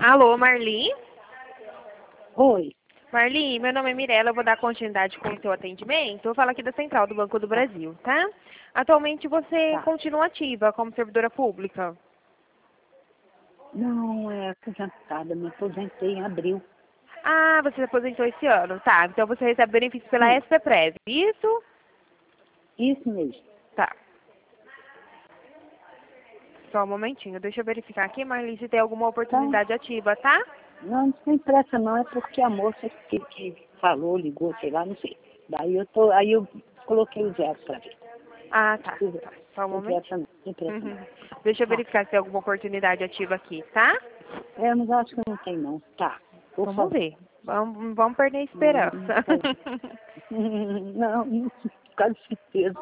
Alô, Marli? Oi. Marli, meu nome é Mirella, eu vou dar continuidade com o seu atendimento. Eu falo aqui da Central do Banco do Brasil, tá? Atualmente você Tá. continua ativa como servidora pública? Não, é aposentada, me aposentei em abril. Ah, você se aposentou esse ano, tá? Então você recebe benefício pela Sim, SPPREV, isso? isso mesmo. Tá. Só um momentinho, deixa eu verificar aqui, Marli, se tem alguma Tá? oportunidade ativa, tá? Não, não tem pressa não, é porque a moça que falou, ligou, sei lá, não sei. Aí eu coloquei o zero pra ver. Ah, Se tá. quiser. Tá. Só um Não tem pressa momentinho. não, tem pressa não. Deixa eu Tá. verificar se tem alguma oportunidade ativa aqui, tá? Mas acho que não tem não. Tá, por Vamos favor. ver. Vamos perder a Não, esperança. não, quase certeza.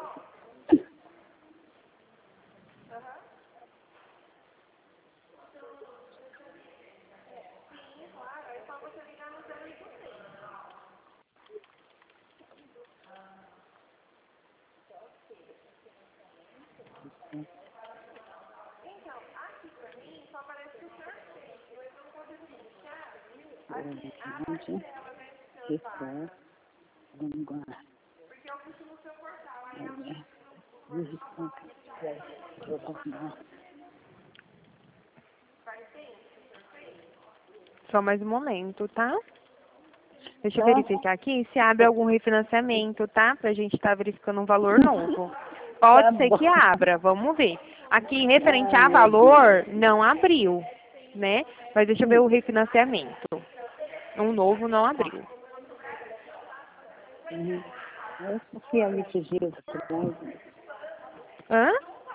Só mais um momento, tá? Deixa eu Tá? verificar aqui se abre algum refinanciamento, tá? Pra gente estar verificando um valor novo. Tá Pode ser bom. que abra, vamos ver. Aqui, referente Ai, a meu Deus. valor, não abriu, né? Mas deixa eu ver o refinanciamento. Um novo não abriu. É porque é muito giro também. Hã?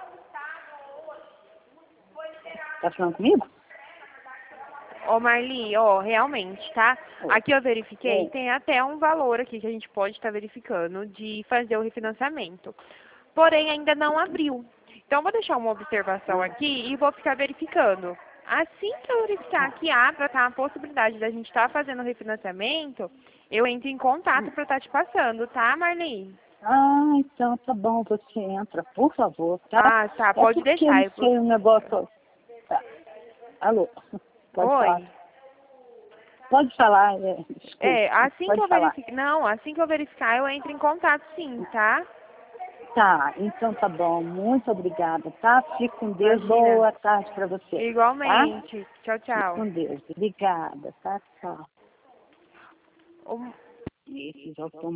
Tá falando comigo? Ó, Marli, ó, realmente, tá? Oi. Aqui eu verifiquei, É. tem até um valor aqui que a gente pode estar verificando de fazer o refinanciamento. Porém, ainda não abriu. Então, eu vou deixar uma observação aqui e vou ficar verificando. Assim que eu verificar que abra, tá, a possibilidade da gente estar fazendo o refinanciamento, eu entro em contato para estar te passando, tá, Marli? Então tá bom, você entra, por favor, tá? Ah, tá, É pode porque eu deixar. não sei o negócio. Tá. Alô, pode falar. Oi. Pode falar, É, desculpe, assim que pode eu falar. verificar, não, assim que eu verificar, eu entro em contato sim, tá? Tá, então tá bom, muito obrigada, tá? Fique com Deus, Imagina. boa tarde pra você, tá? Igualmente. Tchau, Fique tchau. com Deus, obrigada, tá? Tchau. Um- Esses